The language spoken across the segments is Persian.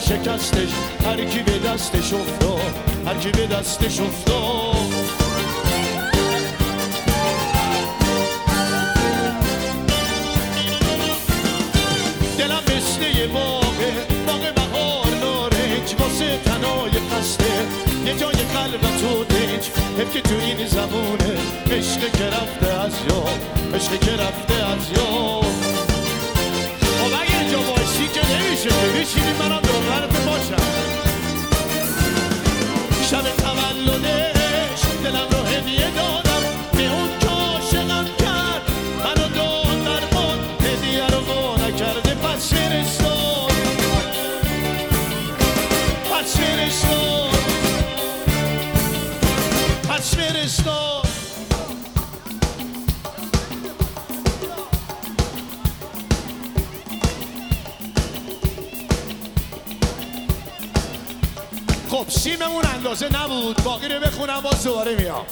شکستش، هر کی به دستش افتاد، هر کی به دستش افتاد. دلم مثل یه باغ بهار نارنج، واسه تنای خسته یه جای قلبت و دنج. حیف که تو این زمونه عشق که رفته از یاد، عشق که رفته از یاد. خب اگه اینجا باشی که نمیشه که بشینی منم دوربرت باشم. شب تولدش دلم رو هدیه دادم به اون که عاشقم کرد، منو داد درمان هدیه رو وا نکرده. پس فرستاد، پس فرستاد، پس فرستاد. خب سیممون اندازه نبود، باقی رو بخونم باز دوباره میام.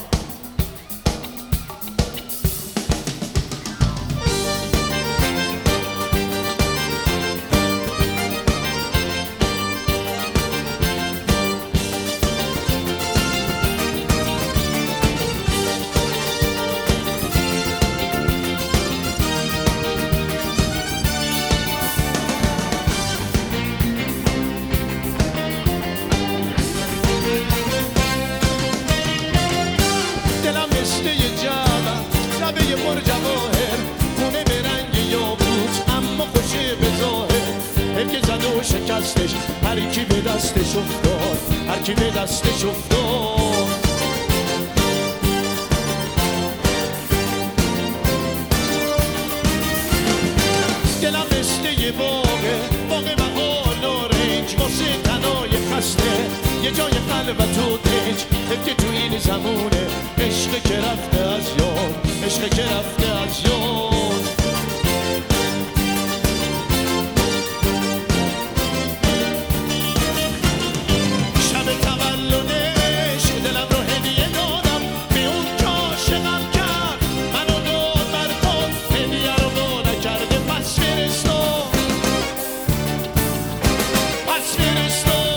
یه پر جواهر خونه به رنگ یاقوت، اما خوشه به ظاهر. حیف که زد و شکستش، هر کی به دستش افتاد، هر کی به دستش افتاد. دلم مثل یه باغ بهار نارنج، واسه تنای خسته یه جای قلبت و دنج. حیف که تو این زمونه عشق که رفته از یاد، عشق که رفته از یاد. شب تولدش دلم رو هدیه دادم به اون که عاشقم کرد، منو داد برخواد هدیه رو وا نکرده. پس فرستاد، پس فرستاد.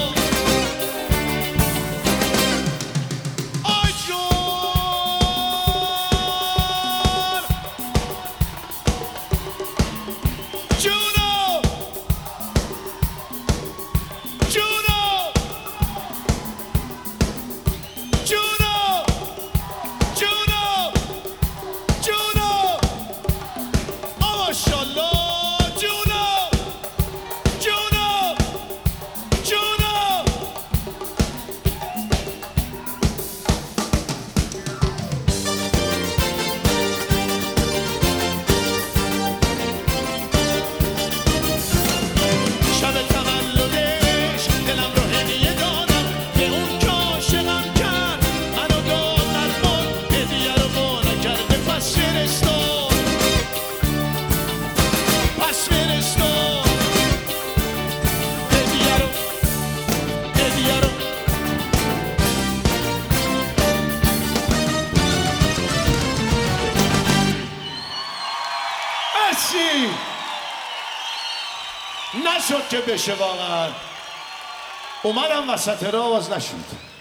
نشد که بشه واقعا، اومدم وسط راه باز نشد.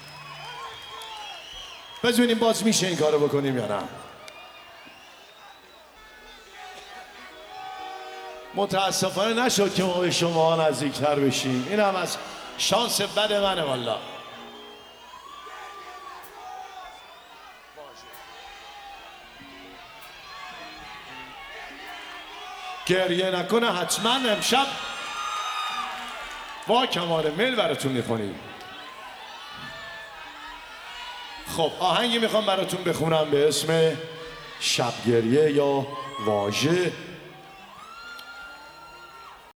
بزنیم باز میشه این کارو بکنیم یا نه. متاسفانه نشد که ما به شما نزدیکتر بشیم، این هم از شانس بد منه والا. گریه نکنه حتما امشب با کمال میل براتون میخونیم. خب آهنگی میخوام براتون بخونم به اسم شبگریه یا واژه.